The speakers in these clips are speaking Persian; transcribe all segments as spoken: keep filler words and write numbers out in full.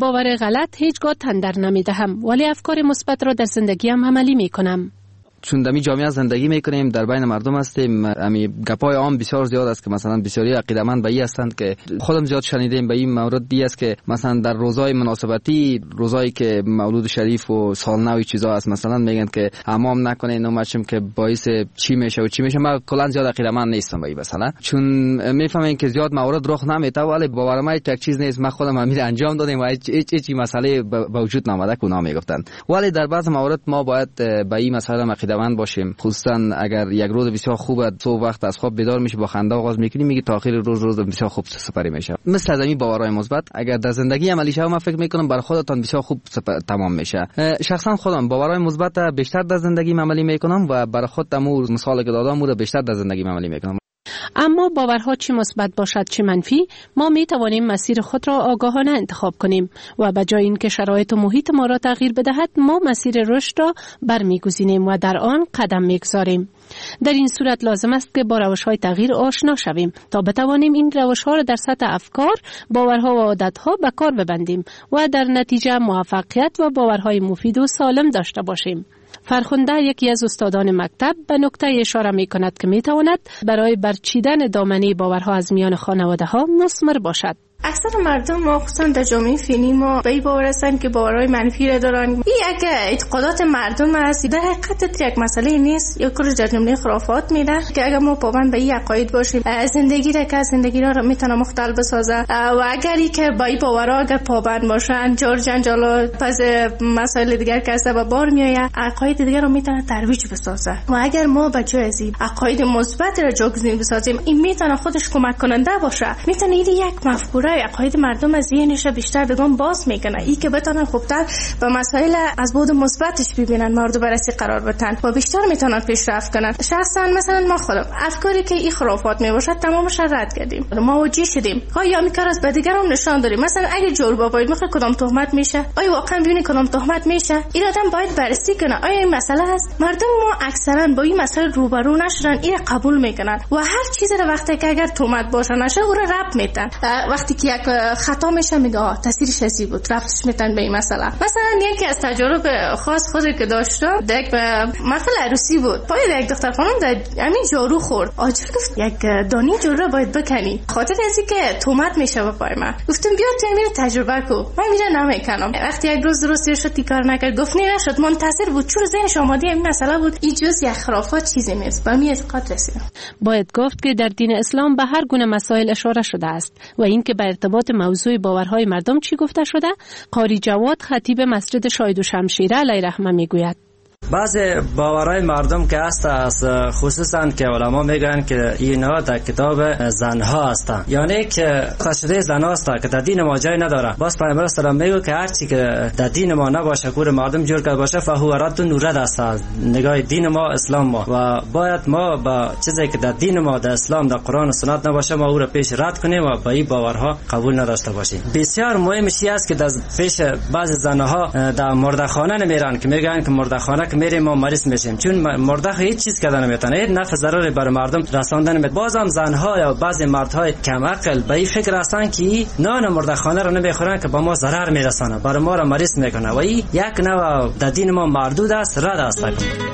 باور غلط هیچگاه تندر نمیدهم، ولی افکار مثبت را در زندگیم عملی میکنم. چون دمی جامعه زندگی میکنیم، در بین مردم هستیم، امی گپای عام بسیار زیاد است که مثلا بسیاری عقیده‌مند به این هستند که خودم زیاد شنیدیم به این مورد دی است که مثلا در روزهای مناسبتی، روزایی که مولود شریف و سالنو و چیزا است، مثلا میگن که حمام نکنین و مچم که باعث چی میشه و چی میشه. من کلا زیاد عقیده‌مند نیستم به این مثلا، چون میفهمم که زیاد مورد رخ نمیته، ولی باور من یک چیز نیست. من خودم امیر انجام دادیم و هیچ هیچ هیچ مسئله به وجود نامده که اونا میگفتن، ولی در بعض موارد ما باید به این مسئله عقیده‌مند باشیم. خصوصا اگر یک روز بسیار خوبه، صبح وقت از خواب بیدار میشه با خنده آغاز میکنی، میگه تا آخر روز روز بسیار خوب سپری میشه. مثل از این باورهای مثبت اگر در زندگی عملی شه، من فکر میکنم برای خودتان بسیار خوب تمام میشه. شخصا خودم باورهای مثبت بیشتر در زندگی عملی میکنم و برای خودم مثال که دادم رو بیشتر در زندگی عملی میکنم. اما باورها چه مثبت باشد چه منفی، ما می توانیم مسیر خود را آگاهانه انتخاب کنیم و به جای اینکه شرایط و محیط ما را تغییر بدهد، ما مسیر رشد را برمیگزینیم و در آن قدم میگذاریم. در این صورت لازم است که با روش‌های تغییر آشنا شویم تا بتوانیم این روش‌ها را در سطح افکار، باورها و عادت‌ها به کار ببندیم و در نتیجه موفقیت و باورهای مفید و سالم داشته باشیم. فرخنده یکی از استادان مکتب به نکته اشاره می کند که می تواند برای برچیدن دامنه باورها از میان خانواده ها مثمر باشد. اکثر مردم ما خصوصا در جامعه فعلی ما به این باور هستند که باورهای منفی را دارن. این یک اعتقادات مردم است، در حقیقت یک مسئله نیست، یا کل در جمله خرافات میره که اگر ما پابند به این عقاید باشیم، زندگی را که زندگی را میتونه مختل بسازه و اگری که با این باورها اگر پابند باشن، جور جنجال پس مسائل دیگر که از به بار میآید، عقاید دیگر رو میتونه ترویج بسازه. و اگر ما به جای از این عقاید مثبت را جایگزین بسازیم، این میتونه خودش کمک کننده باشه، میتونه این یک مفکوره عقاید مردم از ذهنش بیشتر بگم باز میکنه، ای که بتونن خوبتر به مسائل از بعد مثبتش ببینن، مورد بررسی قرار بدن و بیشتر میتونن پیشرفت کنن. شخصا مثلا ما خودم افکاری که این خرافات میباشد تمامش رد کردیم، ما وجی شدیم. آیا میکار از به دیگران نشان داریم، مثلا اگه جور باباید میخواد کدام تهمت میشه، آیا واقعا ببینی کدام تهمت میشه، این آدم باید بررسی کنه آیا این مسئله هست. مردم ما اکثرا با این مسئله روبرو نشدن، این قبول میکنن و هر چیزی رو وقتی که اگر تهمت باشه نشه او رو رد میدن. وقتی که یک خطا میشه میگه آه تاثیرش چی بود، رفتش میتن به این مسئله. مثلا یکی از تجارب خاص خودی که داشتم، یک محفل عروسی بود، پای یک دختر خانم در همین جارو خورد، آجر گفت یک دانی جارو رو باید بکنی، خاطر ازی که تهمت میشه به پای من. گفتم بیا تو میره تجربه کو، من میره نمیکنم. وقتی یک روز درست شد تیکار نکرد، گفت نه نشد، منتظر بود چون ذهنش آماده این مسئله بود، این جز یک خرافات چیزی نیست. با می اعتقاد رسیدم. باید گفت که در دین اسلام به هر گونه مسائل اشاره شده است و اینکه به ارتباط موضوع باورهای مردم چی گفته شده، قاری جواد خطیب مسجد شاهد و شمشیره علیه رحمه میگوید. بعض باورهای مردم که هست است، خصوصا که علما میگن که اینا در کتاب زنها هستن، یعنی که خشده زن هست که در دین ما جای نداره. باز پیامبر اسلام میگه که هر چی که در دین ما نباشه، کور مردم جور کرده باشه، فهو رد نورد است. نگاه دین ما اسلام ما و باید ما با چیزی که در دین ما، در اسلام، در قرآن و سنت نباشه، ما او را پیش رد کنیم و با این باورها قبول نداشته باشیم. بسیار مهمش است که در پیش بعض زنها در مردخانه نمیرن که میگن که مردخانه که میریم ما مریض میشیم، چون مرده هیچ چیز کردن نمیتونه، هیچ نفع ضرری بر مردم رساندن نمیتونه. بازم زنها یا بعضی مردهای کم عقل به این فکر هستن که نان مردخانه رو نمیخورن که با ما ضرر میرسانه، بر ما رو مریض میکنه و این یک نوع در دین ما مردود است، رد است.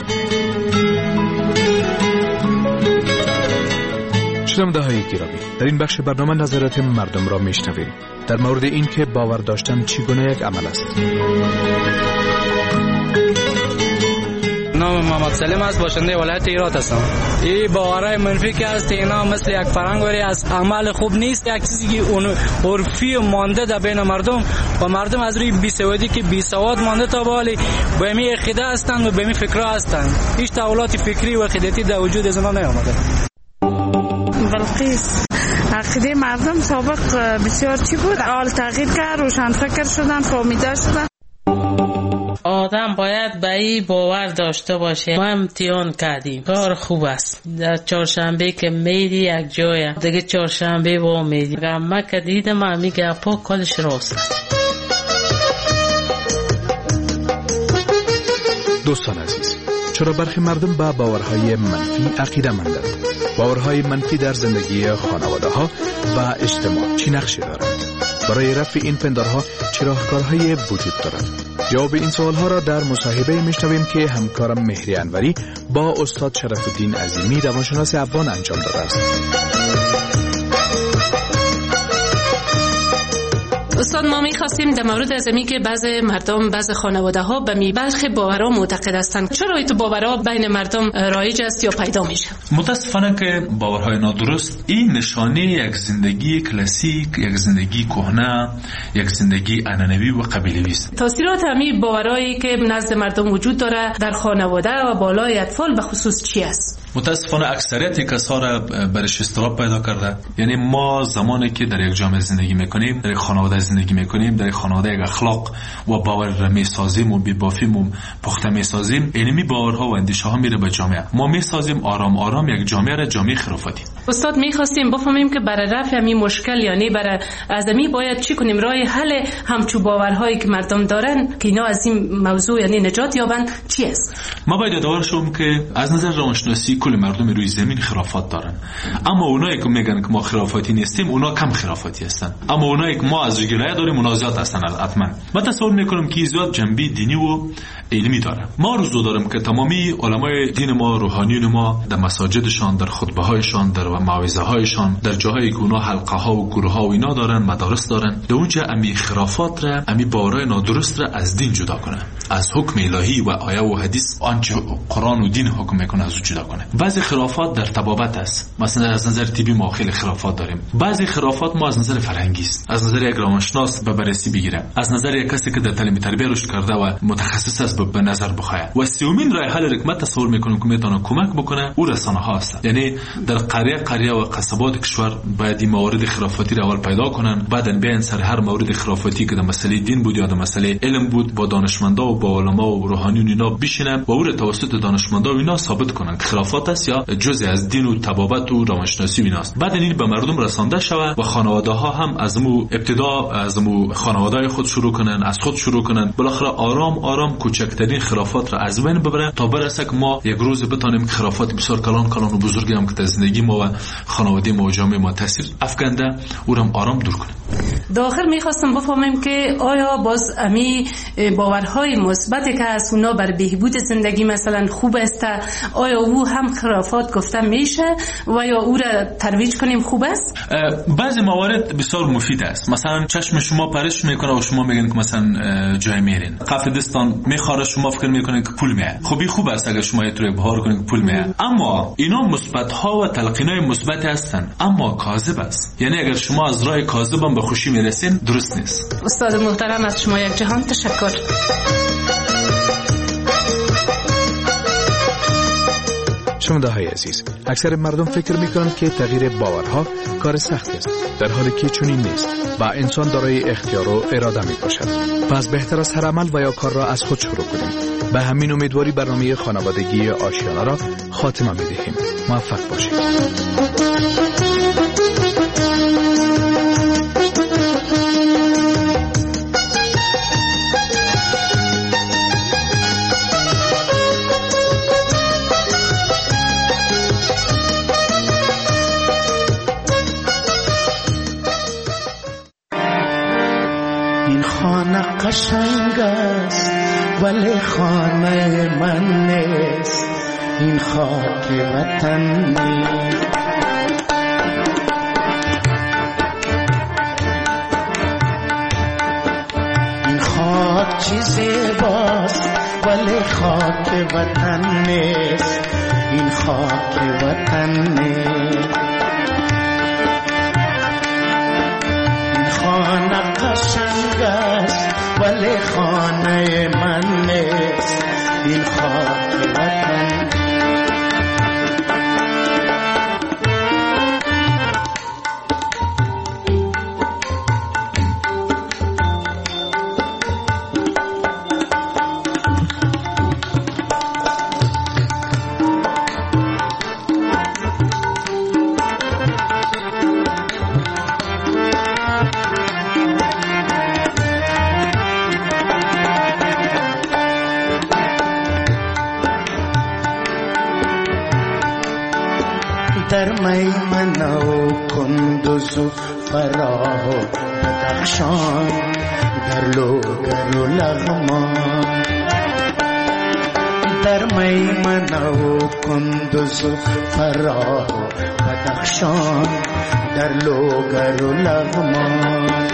شنونده های گرامی، در این بخش برنامه نظرات مردم را میشنویم در مورد این که باور داشتن چگونه یک عمل است. نام محمد سلیم است، باشنده ولایت هرات هستم. این باورهای منفی که است، اینا مثل یک فرهنگی است، عمل خوب نیست، یک چیزی که اون عرفی مانده در بین مردم و مردم از روی بیسوادی که بیسواد مانده تا بالی به می عقیده هستند و به می فکرها هستند. هیچ تحولات فکری و عقیدتی در وجود از ما نیامده. بلقیس، عقیده مردم سابق بسیار چی بود؟ حال تغییر کرد، روشن فکر شدن، فهمیده شدن. آدم باید به این باور داشته باشه. ما امتحان کردیم، کار خوب است. در چهارشنبه که میری یک جای دیگه، چهارشنبه با میری. اگر ما که دیدم همی گپا کلش راست. دوستان عزیز، چرا برخی مردم به باورهای منفی عقیده مندند؟ باورهای منفی در زندگی خانواده ها و اجتماع چی نقشی دارند؟ برای رفع این پندارها چه راهکارهایی وجود دارد؟ جواب این سوالها را در مصاحبه میشنویم که همکارم مهری انوری با استاد شرف الدین عظیمی روانشناس افغان انجام داده است. استاد، ما می‌خواستیم در مورد از اینکه که بعض مردم، بعض خانواده‌ها به می برخی باورها معتقد هستند، چرا این باورها بین مردم رایج است یا پیدا میشه؟ متاسفانه که باورهای نادرست این نشانه یک زندگی کلاسیک، یک زندگی کهنه، یک زندگی عنعنوی و قبیله‌ای است. تاثیرات همین باورهایی که نزد مردم وجود داره در خانواده و بالای اطفال به خصوص چی است؟ متاسفانه اکثریت کسا را برش اضطراب پیدا کرده. یعنی ما زمانی که در یک جامعه زندگی میکنیم، در یک خانواده زندگی میکنیم، در یک خانواده یک اخلاق و باور را میسازیم و بی‌بافیم و پخته میسازیم، اینمی باورها و اندیشه ها میره به جامعه. ما میسازیم آرام آرام یک جامعه را جامعه خرافاتی. استاد، میخواستیم بفهمیم که برای رفع همین مشکل، یعنی برای از همین باید چی کنیم؟ راه حل همچو باورهایی که مردم دارن که اینا از این موضوع یعنی نجات یابن چی است؟ ما باید ادعا شوم که از نظر روانشناسی کل مردم روی زمین خرافات دارن، اما اونایی که میگن که ما خرافاتی نیستیم اونا کم خرافاتی هستن، اما اونایی که ما از گلایه داریم اونا زیاد هستن. حتما من تصور میکنم که زیاد جنبه دینی و علمی داره. ما روزو دارم که تمامی علمای دین ما، روحانیون ما در مساجدشان، در خطبه هایشان، در موعظه هایشان، در جاهایی که اونا حلقه ها و گروه ها و اینا دارن، مدارس دارن، در اونجا امی خرافات را، امی باورهای نادرست را از دین جدا کنه، از حکم الهی و آیه و حدیث آنچه قرآن و دین حکم میکنه از اون جدا کنه. بعضی خرافات در طبابت است. مثلا از نظر طبی ما خیلی خرافات داریم. بعضی خرافات ما از نظر فرهنگی است. از نظر یک روانشناس به بررسی بگیره، از نظر یک کسی که در تعلیم تربیت رشد کرده و متخصص است به نظر بخواه. و سومین راه حل حکمت تصور میکنم که میتونه کمک بکنه او رسانه ها است. یعنی در قریه قریه و قصبات کشور باید این موارد خرافاتی را اول پیدا کنن، بعدن بیان سر هر مورد خرافاتی که در مسئله دین بود یا در مسئله علم بود با دانشمندا و با علما و روحانیون اینا بشینن و او را توسط دانشمندا و اینا ثابت کنن که خرافات است یا جزء از دین و طبابت و روانشناسی ایناست. بعد این به مردم رسانده شوه و خانواده ها هم از مو ابتدا از مو خانواده خود شروع کنن، از خود شروع کنن، بالاخره آرام آرام کوچکترین خرافات را از بین ببرن تا برسه که ما یک روز بتونیم که خرافات بسیار کلان کلان و بزرگی هم که در زندگی ما و خانواده ما و جامعه ما تاثیر افکنده او را آرام دور کنیم. داخل میخواستم بفهمم که آیا باز امی باورهای مثبتی که از اونا بر بهبود زندگی مثلا خوب است، آیا او هم خرافات گفته میشه و یا او را ترویج کنیم خوب است؟ بعضی موارد بسیار مفید است. مثلا چشم شما پرش میکنه و شما میگن که مثلا جای میرین، کف دستان میخوره شما فکر میکنین که پول میاد. خب خوب است اگر شما یه بهار کنین که پول میاد، اما اینا مثبت ها و تلقینای مثبت هستن اما کاذب است. یعنی اگر شما از راه کاذب هم به خوشی میرسین درست نیست. استاد محترم از شما یک جهان تشکر. شنونده عزیز، اکثر مردم فکر میکنند که تغییر باورها کار سختی است، در حالی که چنین نیست و انسان دارای اختیار و اراده می باشد. پس بهتر است هر عمل و یا کار را از خود شروع کنیم. به همین امیدواری برنامه خانوادگی آشیانه را خاتمه می دهیم. موفق باشید. قشنگ است ولی خانه من نیست، این خاک وطن نیست. این خاک چی زیباست ولی خاک وطن نیست، این خاک وطن نیست. این خانه قشنگ است ولی خانه من نیست، این خاک وطن. در میمنه و کندوز و فراه و بدخشان در لوگر و لغمان در میمنه و کندوز و فراه و بدخشان در لوگر و لغمان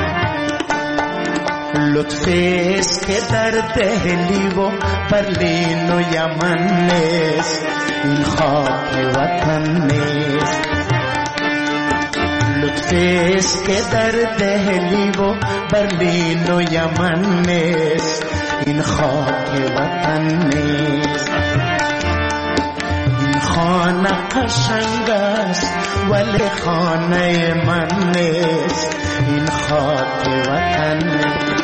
لطف است که در دهلی و برلین و یمن نیست این خاک وطن نیست لطف است که در دهلی و برلین و یمن نیست این خاک وطن نیست این خانه قشنگ است ولی خانه من نیست این خاک وطن نیست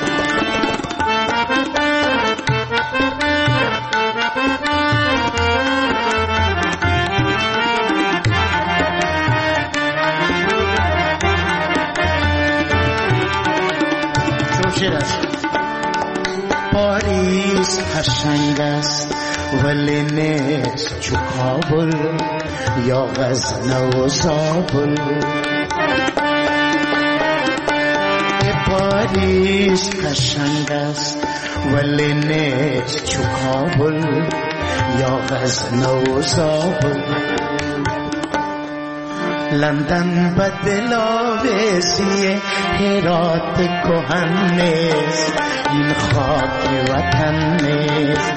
پاریس قشنگ است ولی نیست چو کابل یا غزنه و زابل پاریس قشنگ است ولی نیست چو کابل یا غزنه و زابل لندن بدل آویزی هرات کهن نیست این خاک وطن نیست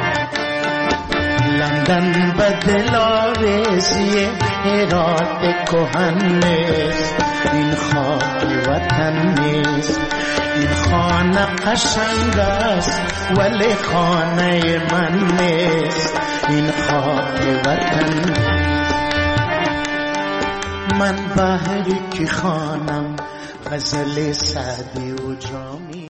لندن بدل آویزی هرات کهن نیست این خاک وطن نیست این خانه قشنگ است ولی خانه من نیست این خاک وطن نیست من بحری که خانم غزل سعدی و جامی